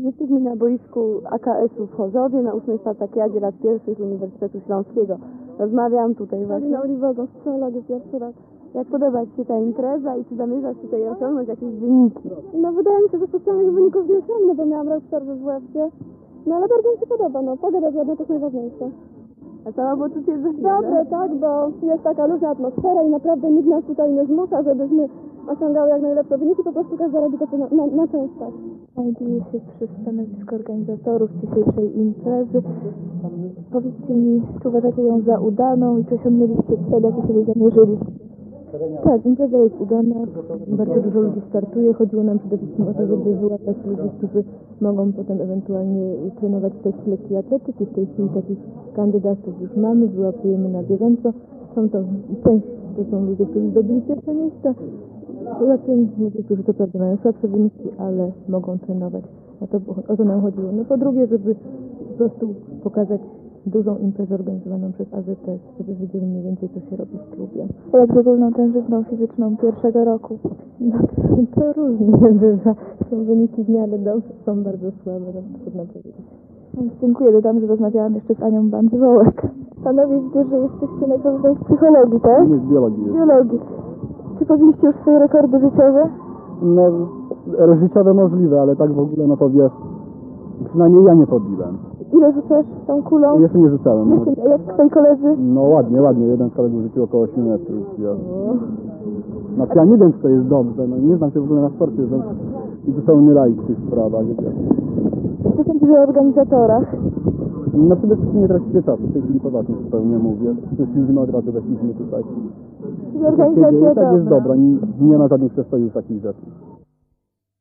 Jesteśmy na boisku AKS-u w Chorzowie, na 8. Spartakiadzie lat pierwszych Uniwersytetu Śląskiego. Rozmawiam tutaj właśnie. Na Oliwego, strzelanie pierwszy raz. Jak podoba Ci się ta impreza i czy zamierzasz tutaj osiągnąć jakieś wyniki? No wydaje mi się, że specjalnych wyników nie osiągnę, bo miałam rok przerwy w łebcie. No ale bardzo mi się podoba, no pogadać ładnie to jest najważniejsze. A samopoczucie Dobre, tak, bo jest taka luźna atmosfera i naprawdę nikt nas tutaj nie zmusza, żebyśmy osiągały jak najlepsze wyniki, po prostu każdy robi to na częstość. Znajduję się przy stanowisku organizatorów dzisiejszej imprezy. Powiedzcie mi, czy uważacie ją za udaną i czy osiągnęliście cel, jaki sobie zamierzyliście? Tak, impreza jest udana, bardzo dużo ludzi startuje. Chodziło nam przede wszystkim o to, żeby wyłapać ludzi, którzy mogą potem ewentualnie trenować w tej lekkiej atletyki. W tej chwili takich kandydatów już mamy, wyłapujemy na bieżąco. Są to część, to są ludzie, którzy zdobyli pierwsze miejsca. Poza tym ludzie, którzy to prawda mają słabsze wyniki, ale mogą trenować. O to nam chodziło. No po drugie, żeby po prostu pokazać dużą imprezę organizowaną przez AZS, żeby wiedzieli mniej więcej, co się robi w klubie. Jak z ogólną tężyzną fizyczną pierwszego roku? No, to różnie bywa. Są wyniki w miarę dobrze, są bardzo słabe, no, trudno powiedzieć. Dziękuję, dodam, że rozmawiałam jeszcze z Anią Bandwołek. Panowie, widzę, że jesteście najpewniej z psychologii, tak? Nie, z biologii. Biologii. Czy pobiliście już swoje rekordy życiowe? No, życiowe możliwe, ale tak w ogóle, no to wiesz, przynajmniej ja nie podbiłem. Ile rzucasz tą kulą? Jeszcze nie rzucałem. No, Jeszcze, jak twoi koledzy? no ładnie, jeden z kolegów rzucił około 8 metrów. Ja. No ja nie wiem, czy to jest dobrze, no nie znam się w ogóle na sporcie, więc zupełnie laik w tych sprawach. Co sądzisz o organizatorach? No przede wszystkim nie tracicie czasu, w tej chwili poważnie zupełnie mówię. Stwierdzimy od razu, weszliśmy tutaj. Czyli organizacja Tak jest dobra. dobra, nie ma żadnych przestojów takich rzeczy.